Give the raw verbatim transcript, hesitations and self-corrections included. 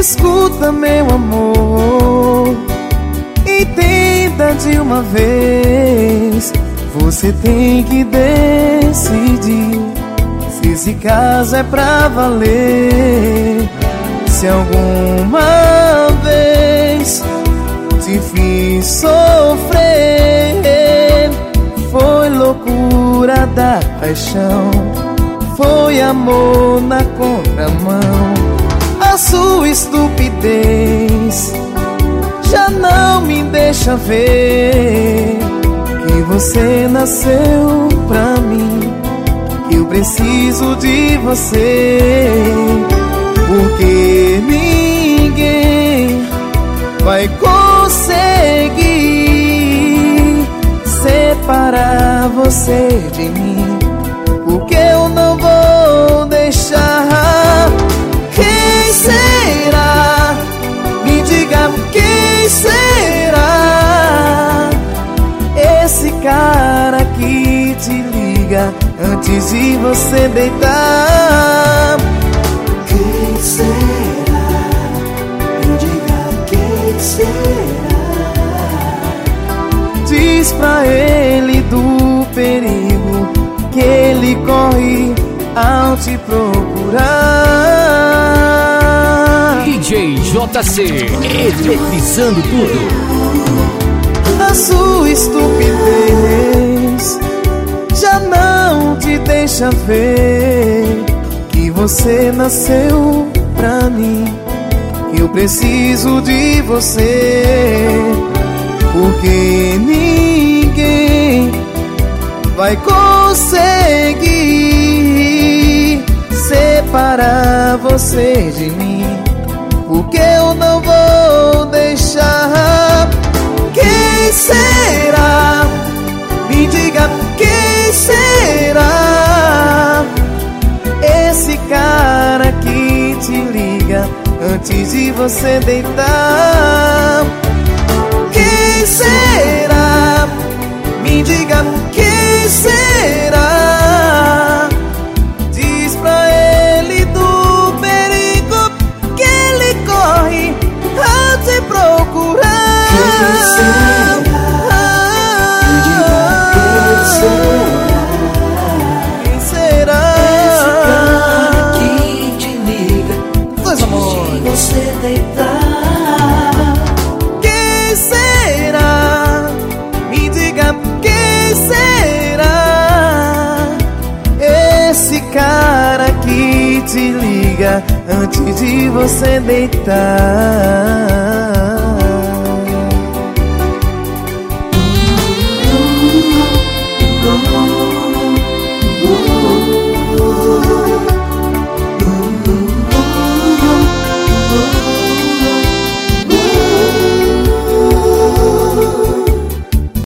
Escuta, meu amor, entenda de uma vez. Você tem que decidir se esse caso é pra valer. Se alguma vez te fiz sofrer, foi loucura da paixão, foi amor na contramão. A sua estupidez já não me deixa ver que você nasceu pra mim, que eu preciso de você. Porque ninguém vai conseguir separar você de mim, porque eu não vou deixar. Quem será? Me diga quem será? Esse cara que te liga antes de você deitar. Quem será? Me diga quem será? Diz pra ele do perigo que ele corre ao te procurar. D J J C, eletrizando tudo. A sua estupidez já não te deixa ver que você nasceu pra mim, que eu preciso de você. Porque ninguém vai conseguir separar você de mim, porque eu não vou deixar. Quem será? Me diga quem será? Esse cara que te liga antes de você deitar. Quem será? Me diga quem será? Diz pra ele do perigo que ele corre ao te procurar. Quem será? Me diga quem será? Quem será? Esse cara que te liga Dois antes amores. de você deitar. Quem será? Me diga quem será? Esse cara que te liga antes de você deitar.